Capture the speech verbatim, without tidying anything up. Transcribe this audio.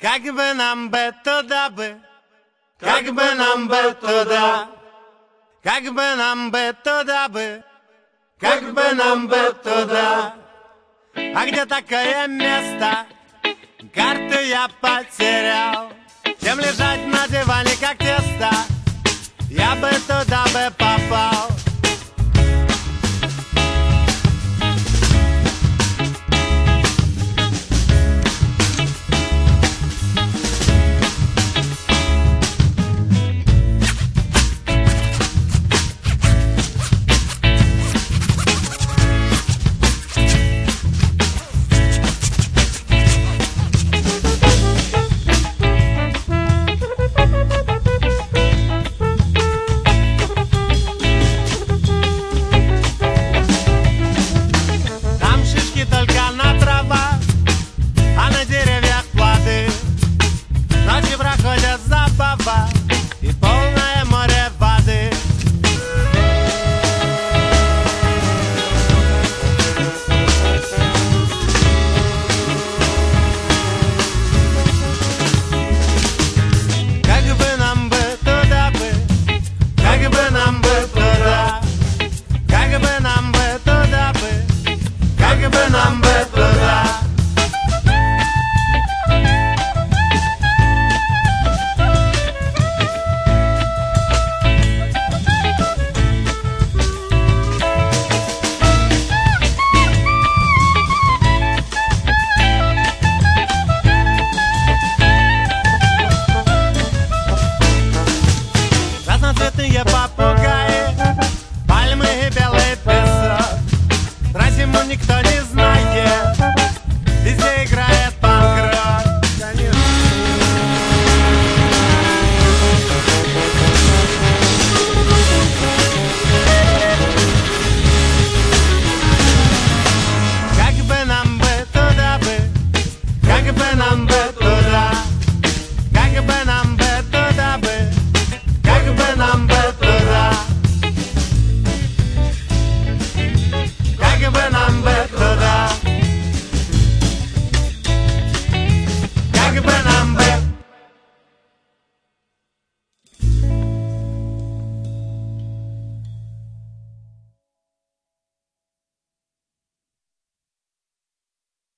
Как бы нам бы туда бы, как бы нам бы туда, как бы нам бы туда бы, как бы нам бы туда. А где такое место? Карту я потерял. Чем лежать на диване, как тесто, я бы туда бы